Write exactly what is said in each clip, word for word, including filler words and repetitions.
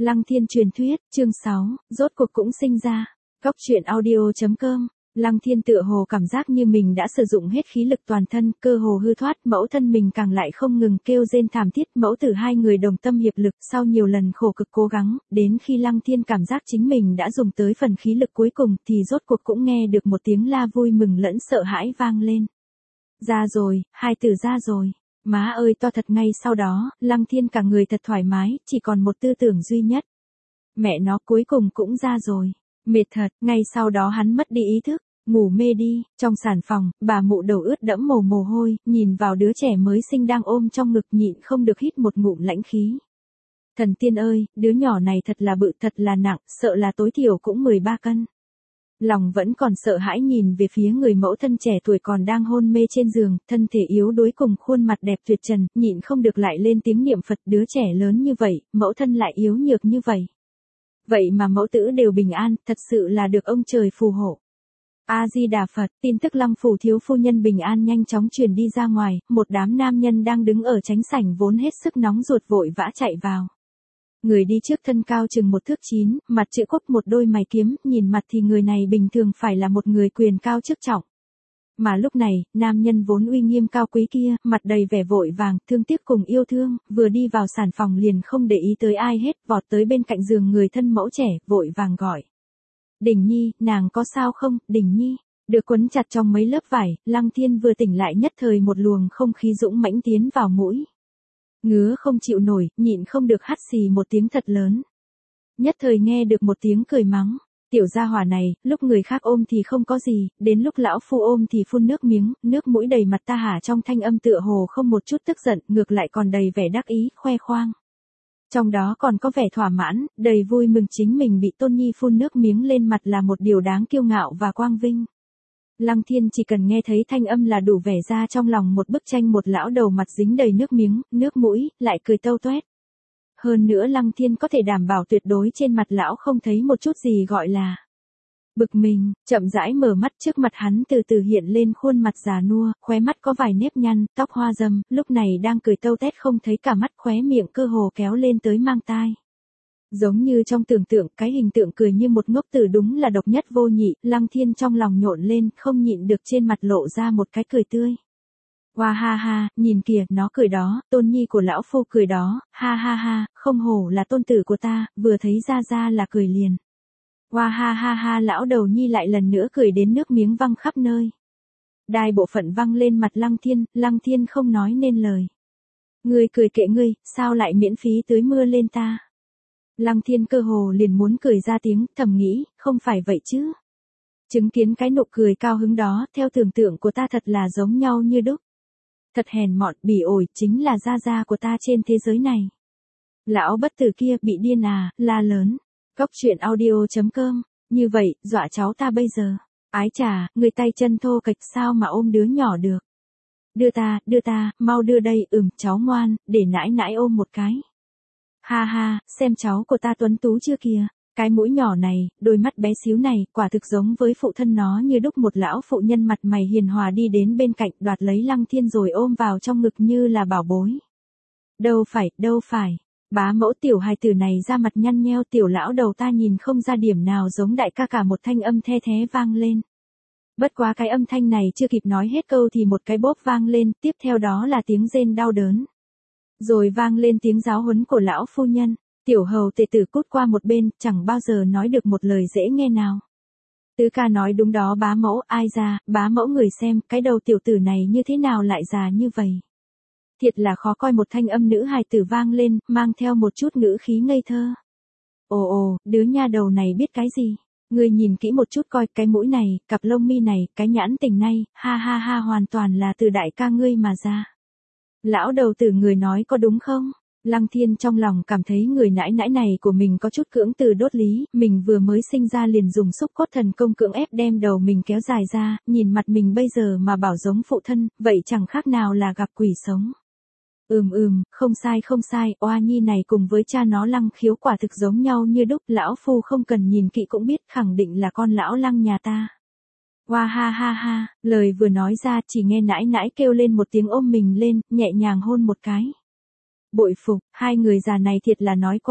Lăng Thiên truyền thuyết, chương sáu, rốt cuộc cũng sinh ra. Góc truyện audio chấm com. Lăng Thiên tựa hồ cảm giác như mình đã sử dụng hết khí lực toàn thân, cơ hồ hư thoát, mẫu thân mình càng lại không ngừng kêu rên thảm thiết, mẫu tử hai người đồng tâm hiệp lực, sau nhiều lần khổ cực cố gắng, đến khi Lăng Thiên cảm giác chính mình đã dùng tới phần khí lực cuối cùng, thì rốt cuộc cũng nghe được một tiếng la vui mừng lẫn sợ hãi vang lên. Ra rồi, hai tử ra rồi. Má ơi to thật, ngay sau đó, Lăng Thiên cả người thật thoải mái, chỉ còn một tư tưởng duy nhất. Mẹ nó cuối cùng cũng ra rồi. Mệt thật, ngay sau đó hắn mất đi ý thức, ngủ mê đi. Trong sản phòng, bà mụ đầu ướt đẫm mồ mồ hôi, nhìn vào đứa trẻ mới sinh đang ôm trong ngực nhịn không được hít một ngụm lãnh khí. Thần tiên ơi, đứa nhỏ này thật là bự, thật là nặng, sợ là tối thiểu cũng mười ba cân. Lòng vẫn còn sợ hãi nhìn về phía người mẫu thân trẻ tuổi còn đang hôn mê trên giường, thân thể yếu đuối cùng khuôn mặt đẹp tuyệt trần, nhịn không được lại lên tiếng niệm Phật. Đứa trẻ lớn như vậy, mẫu thân lại yếu nhược như vậy. Vậy mà mẫu tử đều bình an, thật sự là được ông trời phù hộ. A-di-đà Phật, tin tức Lăng phủ thiếu phu nhân bình an nhanh chóng truyền đi ra ngoài, một đám nam nhân đang đứng ở chánh sảnh vốn hết sức nóng ruột vội vã chạy vào. Người đi trước thân cao chừng một thước chín, mặt chữ quốc một đôi mày kiếm, nhìn mặt thì người này bình thường phải là một người quyền cao chức trọng. Mà lúc này, nam nhân vốn uy nghiêm cao quý kia, mặt đầy vẻ vội vàng, thương tiếc cùng yêu thương, vừa đi vào sản phòng liền không để ý tới ai hết, vọt tới bên cạnh giường người thân mẫu trẻ, vội vàng gọi. Đình Nhi, nàng có sao không, Đình Nhi? Được quấn chặt trong mấy lớp vải, Lăng Thiên vừa tỉnh lại nhất thời một luồng không khí dũng mãnh tiến vào mũi. Ngứa không chịu nổi, nhịn không được hắt xì một tiếng thật lớn. Nhất thời nghe được một tiếng cười mắng. Tiểu gia hỏa này, lúc người khác ôm thì không có gì, đến lúc lão phu ôm thì phun nước miếng, nước mũi đầy mặt ta hả, trong thanh âm tựa hồ không một chút tức giận, ngược lại còn đầy vẻ đắc ý, khoe khoang. Trong đó còn có vẻ thỏa mãn, đầy vui mừng chính mình bị Tôn Nhi phun nước miếng lên mặt là một điều đáng kiêu ngạo và quang vinh. Lăng Thiên chỉ cần nghe thấy thanh âm là đủ vẻ ra trong lòng một bức tranh một lão đầu mặt dính đầy nước miếng, nước mũi, lại cười tâu toét. Hơn nữa Lăng Thiên có thể đảm bảo tuyệt đối trên mặt lão không thấy một chút gì gọi là bực mình. Chậm rãi mở mắt, trước mặt hắn từ từ hiện lên khuôn mặt già nua, khóe mắt có vài nếp nhăn, tóc hoa râm, lúc này đang cười tâu tét không thấy cả mắt, khóe miệng cơ hồ kéo lên tới mang tai. Giống như trong tưởng tượng, cái hình tượng cười như một ngốc tử đúng là độc nhất vô nhị. Lăng Thiên trong lòng nhộn lên, không nhịn được trên mặt lộ ra một cái cười tươi. Hoa ha ha, nhìn kìa, nó cười đó, Tôn Nhi của lão phu cười đó, ha ha ha, không hổ là tôn tử của ta, vừa thấy ra ra là cười liền. Hoa ha ha ha, lão đầu Nhi lại lần nữa cười đến nước miếng văng khắp nơi. Đai bộ phận văng lên mặt Lăng Thiên, Lăng Thiên không nói nên lời. Ngươi cười kệ ngươi, sao lại miễn phí tưới mưa lên ta? Lăng Thiên cơ hồ liền muốn cười ra tiếng, thầm nghĩ, không phải vậy chứ. Chứng kiến cái nụ cười cao hứng đó, theo tưởng tượng của ta thật là giống nhau như đúc. Thật hèn mọn, bỉ ổi, chính là gia gia của ta trên thế giới này. Lão bất tử kia bị điên à, la lớn. Góc truyện audio chấm com, như vậy, dọa cháu ta bây giờ. Ái chà, người tay chân thô kệch sao mà ôm đứa nhỏ được. Đưa ta, đưa ta, mau đưa đây, ừm, cháu ngoan, để nãi nãi ôm một cái. Ha ha, xem cháu của ta tuấn tú chưa kìa. Cái mũi nhỏ này, đôi mắt bé xíu này, quả thực giống với phụ thân nó như đúc. Một lão phụ nhân mặt mày hiền hòa đi đến bên cạnh, đoạt lấy Lăng Thiên rồi ôm vào trong ngực như là bảo bối. Đâu phải, đâu phải. Bá mẫu, tiểu hài tử này ra mặt nhăn nheo, tiểu lão đầu ta nhìn không ra điểm nào giống đại ca cả. Một thanh âm the thé vang lên. Bất quá cái âm thanh này chưa kịp nói hết câu thì một cái bốp vang lên, tiếp theo đó là tiếng rên đau đớn. Rồi vang lên tiếng giáo huấn của lão phu nhân. Tiểu hầu tệ tử cút qua một bên, chẳng bao giờ nói được một lời dễ nghe nào. Tứ ca nói đúng đó bá mẫu, ai ra, bá mẫu người xem, cái đầu tiểu tử này như thế nào lại già như vậy. Thiệt là khó coi. Một thanh âm nữ hài tử vang lên, mang theo một chút ngữ khí ngây thơ. Ồ ồ, đứa nha đầu này biết cái gì? Ngươi nhìn kỹ một chút coi, cái mũi này, cặp lông mi này, cái nhãn tình này, ha ha ha, hoàn toàn là từ đại ca ngươi mà ra. Lão đầu tử người nói có đúng không? Lăng Thiên trong lòng cảm thấy người nãi nãi này của mình có chút cưỡng từ đốt lý, mình vừa mới sinh ra liền dùng xúc cốt thần công cưỡng ép đem đầu mình kéo dài ra, nhìn mặt mình bây giờ mà bảo giống phụ thân, vậy chẳng khác nào là gặp quỷ sống. Ừm ừm, không sai không sai, oa nhi này cùng với cha nó Lăng Khiếu quả thực giống nhau như đúc, lão phu không cần nhìn kỹ cũng biết, khẳng định là con lão Lăng nhà ta. Hoa ha ha ha, lời vừa nói ra chỉ nghe nãi nãi kêu lên một tiếng ôm mình lên, nhẹ nhàng hôn một cái. Bội phục, hai người già này thiệt là nói quá.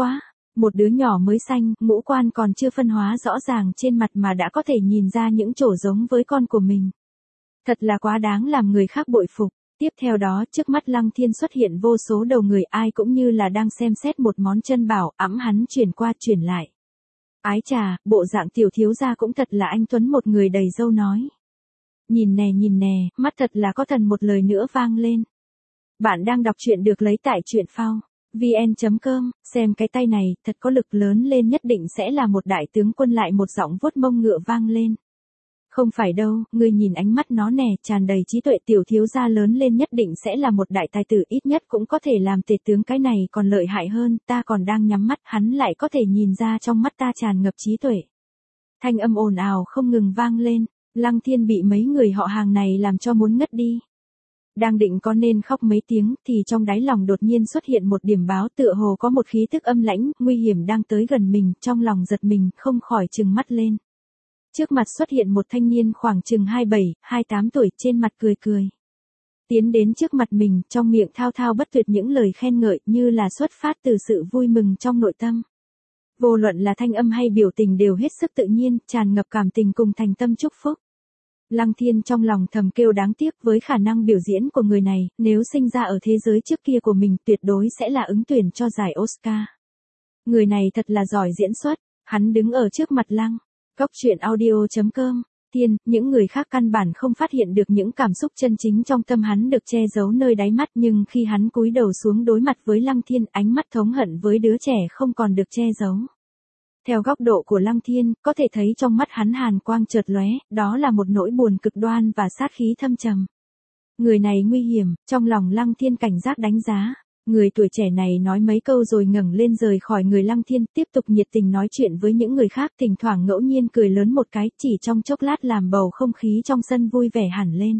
Một đứa nhỏ mới sanh, ngũ quan còn chưa phân hóa rõ ràng trên mặt mà đã có thể nhìn ra những chỗ giống với con của mình. Thật là quá đáng làm người khác bội phục. Tiếp theo đó, trước mắt Lăng Thiên xuất hiện vô số đầu người, ai cũng như là đang xem xét một món chân bảo, ẵm hắn chuyển qua chuyển lại. Ái chà, bộ dạng tiểu thiếu gia cũng thật là anh tuấn, một người đầy râu nói. Nhìn nè nhìn nè, mắt thật là có thần, một lời nữa vang lên. Bạn đang đọc truyện được lấy tại truyện phao vn chấm com, xem cái tay này, thật có lực, lớn lên nhất định sẽ là một đại tướng quân, lại một giọng vuốt mông ngựa vang lên. Không phải đâu, ngươi nhìn ánh mắt nó nè, tràn đầy trí tuệ, tiểu thiếu gia lớn lên nhất định sẽ là một đại tài tử, ít nhất cũng có thể làm tể tướng, cái này còn lợi hại hơn, ta còn đang nhắm mắt, hắn lại có thể nhìn ra trong mắt ta tràn ngập trí tuệ. Thanh âm ồn ào không ngừng vang lên, Lăng Thiên bị mấy người họ hàng này làm cho muốn ngất đi. Đang định có nên khóc mấy tiếng thì trong đáy lòng đột nhiên xuất hiện một điểm báo, tựa hồ có một khí tức âm lãnh, nguy hiểm đang tới gần mình, trong lòng giật mình, không khỏi trừng mắt lên. Trước mặt xuất hiện một thanh niên khoảng chừng hai mươi bảy, hai mươi tám tuổi, trên mặt cười cười. Tiến đến trước mặt mình, trong miệng thao thao bất tuyệt những lời khen ngợi, như là xuất phát từ sự vui mừng trong nội tâm. Vô luận là thanh âm hay biểu tình đều hết sức tự nhiên, tràn ngập cảm tình cùng thành tâm chúc phúc. Lăng Thiên trong lòng thầm kêu đáng tiếc, với khả năng biểu diễn của người này, nếu sinh ra ở thế giới trước kia của mình tuyệt đối sẽ là ứng tuyển cho giải Oscar. Người này thật là giỏi diễn xuất, hắn đứng ở trước mặt Lăng. Góc truyện audio chấm com, Thiên, những người khác căn bản không phát hiện được những cảm xúc chân chính trong tâm hắn được che giấu nơi đáy mắt, nhưng khi hắn cúi đầu xuống đối mặt với Lăng Thiên, ánh mắt thống hận với đứa trẻ không còn được che giấu. Theo góc độ của Lăng Thiên, có thể thấy trong mắt hắn hàn quang chợt lóe, đó là một nỗi buồn cực đoan và sát khí thâm trầm. Người này nguy hiểm, trong lòng Lăng Thiên cảnh giác đánh giá. Người tuổi trẻ này nói mấy câu rồi ngẩng lên rời khỏi người Lăng Thiên, tiếp tục nhiệt tình nói chuyện với những người khác, thỉnh thoảng ngẫu nhiên cười lớn một cái, chỉ trong chốc lát làm bầu không khí trong sân vui vẻ hẳn lên.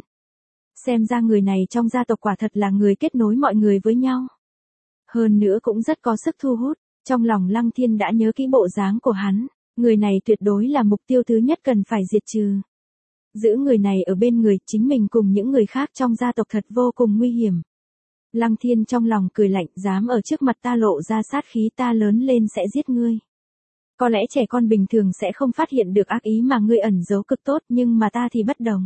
Xem ra người này trong gia tộc quả thật là người kết nối mọi người với nhau. Hơn nữa cũng rất có sức thu hút, trong lòng Lăng Thiên đã nhớ kỹ bộ dáng của hắn, người này tuyệt đối là mục tiêu thứ nhất cần phải diệt trừ. Giữ người này ở bên người, chính mình cùng những người khác trong gia tộc thật vô cùng nguy hiểm. Lăng Thiên trong lòng cười lạnh, dám ở trước mặt ta lộ ra sát khí, ta lớn lên sẽ giết ngươi. Có lẽ trẻ con bình thường sẽ không phát hiện được ác ý mà ngươi ẩn giấu cực tốt, nhưng mà ta thì bất đồng.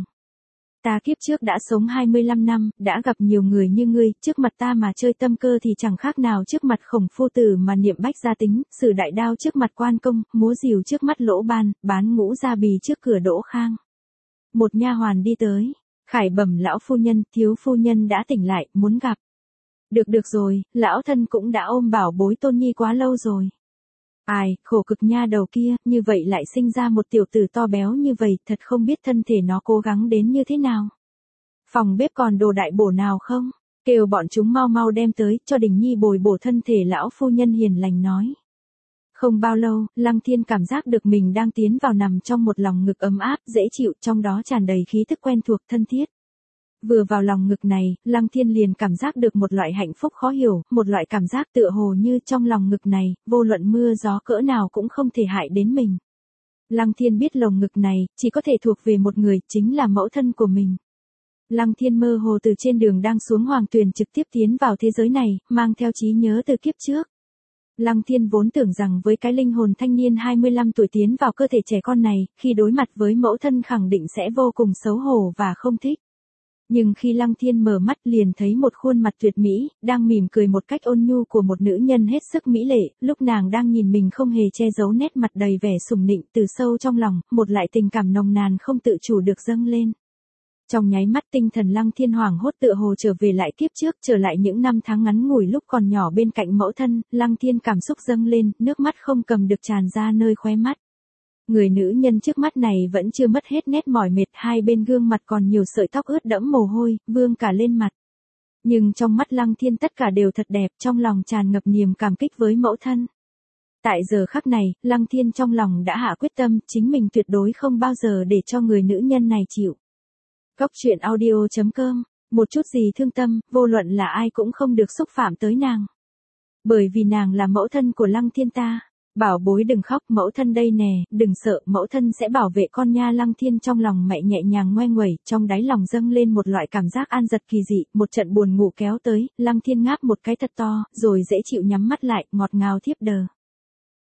Ta kiếp trước đã sống hai mươi lăm năm, đã gặp nhiều người như ngươi, trước mặt ta mà chơi tâm cơ thì chẳng khác nào trước mặt Khổng Phu Tử mà niệm bách gia tính, sử đại đao trước mặt Quan Công, múa rìu trước mắt Lỗ Ban, bán ngũ gia bì trước cửa Đỗ Khang. Một nha hoàn đi tới, khải bẩm lão phu nhân, thiếu phu nhân đã tỉnh lại, muốn gặp. Được được rồi, lão thân cũng đã ôm bảo bối Tôn Nhi quá lâu rồi. Ai, khổ cực nha đầu kia, như vậy lại sinh ra một tiểu tử to béo như vậy, thật không biết thân thể nó cố gắng đến như thế nào. Phòng bếp còn đồ đại bổ nào không? Kêu bọn chúng mau mau đem tới, cho Đình Nhi bồi bổ thân thể, lão phu nhân hiền lành nói. Không bao lâu, Lăng Thiên cảm giác được mình đang tiến vào nằm trong một lòng ngực ấm áp, dễ chịu, trong đó tràn đầy khí thức quen thuộc thân thiết. Vừa vào lòng ngực này, Lăng Thiên liền cảm giác được một loại hạnh phúc khó hiểu, một loại cảm giác tựa hồ như trong lòng ngực này, vô luận mưa gió cỡ nào cũng không thể hại đến mình. Lăng Thiên biết lồng ngực này, chỉ có thể thuộc về một người, chính là mẫu thân của mình. Lăng Thiên mơ hồ từ trên đường đang xuống Hoàng Tuyền trực tiếp tiến vào thế giới này, mang theo trí nhớ từ kiếp trước. Lăng Thiên vốn tưởng rằng với cái linh hồn thanh niên hai mươi lăm tuổi tiến vào cơ thể trẻ con này, khi đối mặt với mẫu thân khẳng định sẽ vô cùng xấu hổ và không thích. Nhưng khi Lăng Thiên mở mắt liền thấy một khuôn mặt tuyệt mỹ, đang mỉm cười một cách ôn nhu của một nữ nhân hết sức mỹ lệ, lúc nàng đang nhìn mình không hề che giấu nét mặt đầy vẻ sủng nịnh, từ sâu trong lòng, một loại tình cảm nồng nàn không tự chủ được dâng lên. Trong nháy mắt tinh thần Lăng Thiên hoảng hốt, tựa hồ trở về lại kiếp trước, trở lại những năm tháng ngắn ngủi lúc còn nhỏ bên cạnh mẫu thân, Lăng Thiên cảm xúc dâng lên, nước mắt không cầm được tràn ra nơi khóe mắt. Người nữ nhân trước mắt này vẫn chưa mất hết nét mỏi mệt, hai bên gương mặt còn nhiều sợi tóc ướt đẫm mồ hôi, vương cả lên mặt. Nhưng trong mắt Lăng Thiên tất cả đều thật đẹp, trong lòng tràn ngập niềm cảm kích với mẫu thân. Tại giờ khắc này, Lăng Thiên trong lòng đã hạ quyết tâm, chính mình tuyệt đối không bao giờ để cho người nữ nhân này chịu. Góc truyện audio chấm com, một chút gì thương tâm, vô luận là ai cũng không được xúc phạm tới nàng. Bởi vì nàng là mẫu thân của Lăng Thiên ta. Bảo bối đừng khóc, mẫu thân đây nè, đừng sợ, mẫu thân sẽ bảo vệ con nha. Lăng Thiên trong lòng mẹ nhẹ nhàng ngoe nguẩy, trong đáy lòng dâng lên một loại cảm giác an giật kỳ dị, một trận buồn ngủ kéo tới, Lăng Thiên ngáp một cái thật to, rồi dễ chịu nhắm mắt lại, ngọt ngào thiếp đờ.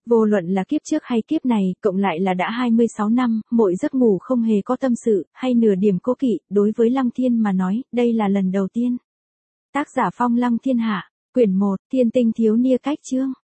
Vô luận là kiếp trước hay kiếp này, cộng lại là đã hai mươi sáu năm, mỗi giấc ngủ không hề có tâm sự, hay nửa điểm cố kỵ, đối với Lăng Thiên mà nói, đây là lần đầu tiên. Tác giả Phong Lăng Thiên Hạ, quyển một, Thiên Tinh Thiếu Niên Cách Chương.